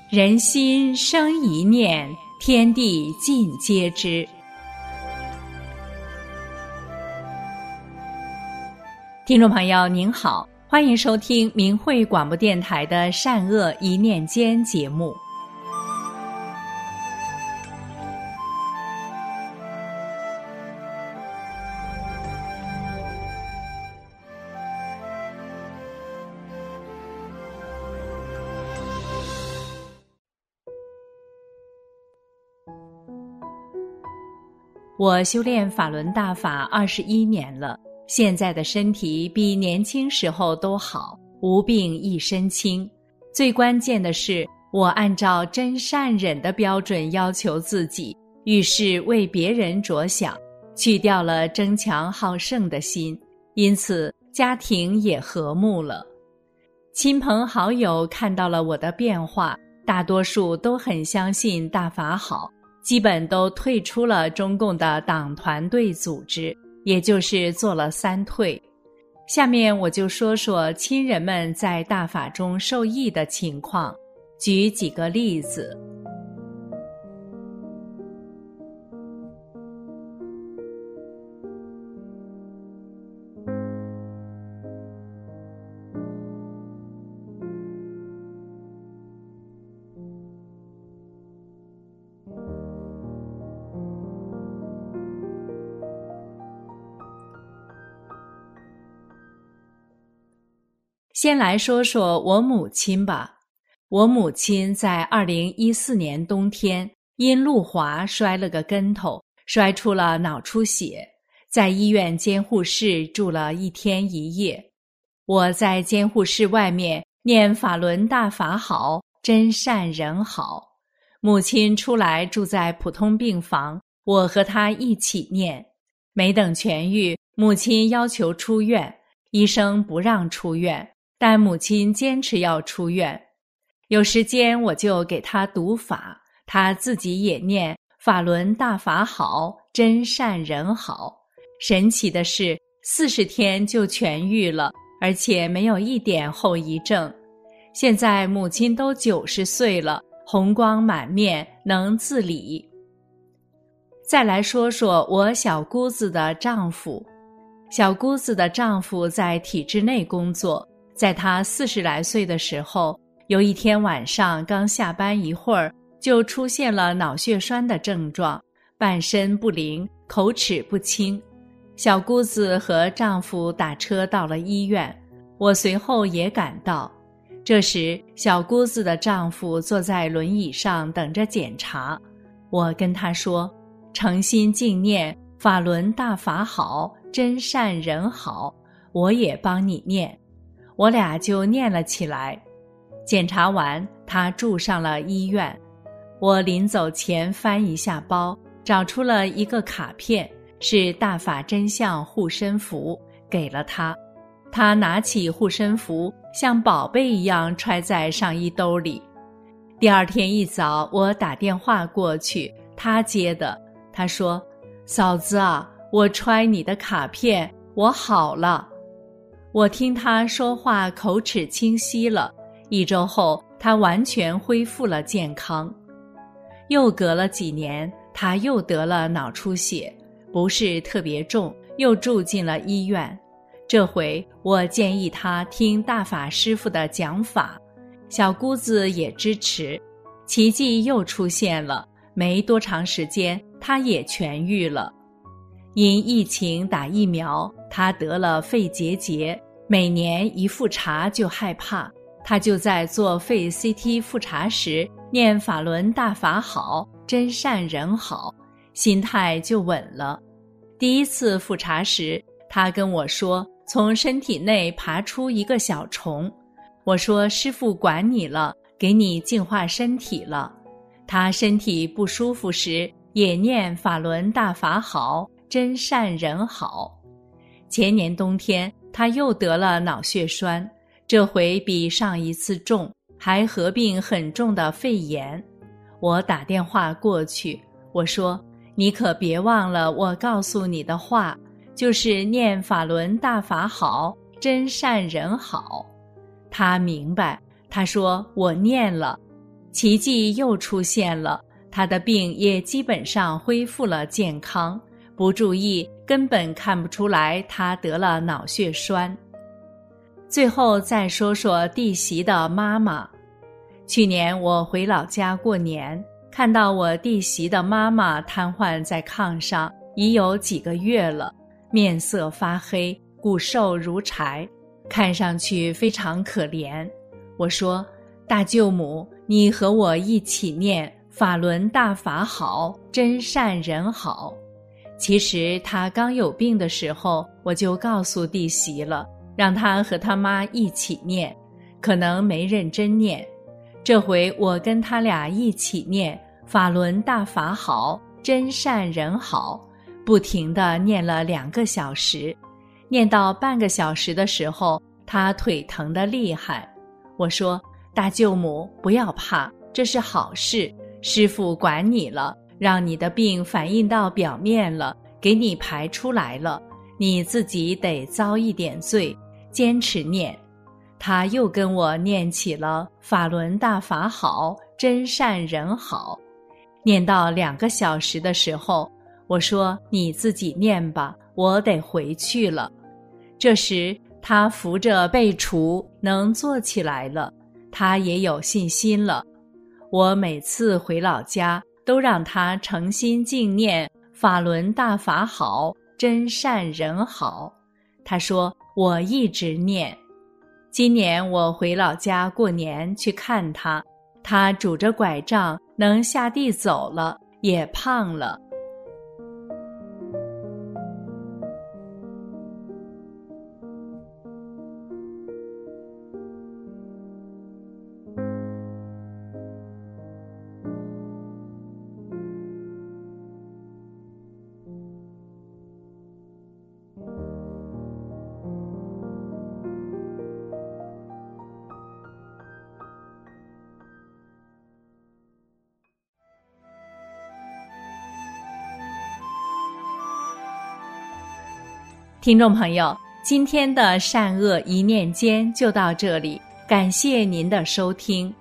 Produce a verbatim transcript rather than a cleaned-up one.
人心生一念，天地尽皆知。听众朋友您好，欢迎收听明慧广播电台的善恶一念间节目。我修炼法轮大法二十一年了，现在的身体比年轻时候都好，无病一身轻。最关键的是，我按照真善忍的标准要求自己，遇事为别人着想，去掉了争强好胜的心，因此家庭也和睦了。亲朋好友看到了我的变化，大多数都很相信大法好，基本都退出了中共的党团队组织，也就是做了三退。下面我就说说亲人们在大法中受益的情况，举几个例子。先来说说我母亲吧。我母亲在二零一四年冬天因路滑摔了个跟头，摔出了脑出血，在医院监护室住了一天一夜。我在监护室外面念法轮大法好，真善人好。母亲出来住在普通病房，我和她一起念。没等痊愈，母亲要求出院，医生不让出院，但母亲坚持要出院。有时间我就给她读法，她自己也念法轮大法好，真善人好。神奇的是，四十天就痊愈了，而且没有一点后遗症。现在母亲都九十岁了，红光满面，能自理。再来说说我小姑子的丈夫。小姑子的丈夫在体制内工作，在他四十来岁的时候，有一天晚上刚下班一会儿，就出现了脑血栓的症状，半身不灵，口齿不清。小姑子和丈夫打车到了医院，我随后也赶到。这时，小姑子的丈夫坐在轮椅上等着检查。我跟他说，诚心敬念法轮大法好，真善人好，我也帮你念。我俩就念了起来。检查完，他住上了医院。我临走前翻一下包，找出了一个卡片，是大法真相护身符，给了他。他拿起护身符，像宝贝一样揣在上衣兜里。第二天一早，我打电话过去，他接的。他说，嫂子啊，我揣你的卡片，我好了。我听他说话口齿清晰了，一周后他完全恢复了健康。又隔了几年，他又得了脑出血，不是特别重，又住进了医院。这回我建议他听大法师父的讲法，小姑子也支持，奇迹又出现了，没多长时间他也痊愈了。因疫情打疫苗，他得了肺结节，每年一复查就害怕，他就在做肺 C T 复查时念法轮大法好，真善人好，心态就稳了。第一次复查时，他跟我说从身体内爬出一个小虫。我说师父管你了，给你净化身体了。他身体不舒服时也念法轮大法好，真善人好。前年冬天他又得了脑血栓，这回比上一次重，还合并很重的肺炎。我打电话过去，我说你可别忘了我告诉你的话，就是念法轮大法好，真善人好。他明白，他说我念了。 奇迹又出现了，他的病也基本上恢复了健康，不注意根本看不出来他得了脑血栓。最后再说说弟媳的妈妈。去年我回老家过年，看到我弟媳的妈妈瘫痪在炕上已有几个月了，面色发黑，骨瘦如柴，看上去非常可怜。我说，大舅母，你和我一起念法轮大法好，真善人好。其实他刚有病的时候，我就告诉弟媳了，让他和他妈一起念，可能没认真念。这回我跟他俩一起念法轮大法好，真善人好，不停地念了两个小时。念到半个小时的时候，他腿疼得厉害。我说，大舅母，不要怕，这是好事，师父管你了，让你的病反映到表面了，给你排出来了，你自己得遭一点罪，坚持念。他又跟我念起了法轮大法好，真善人好。念到两个小时的时候，我说，你自己念吧，我得回去了。这时他扶着背橱能坐起来了，他也有信心了。我每次回老家都让他诚心敬念法轮大法好，真善人好。他说，我一直念。今年我回老家过年去看他，他拄着拐杖能下地走了，也胖了。听众朋友，今天的善恶一念间就到这里，感谢您的收听。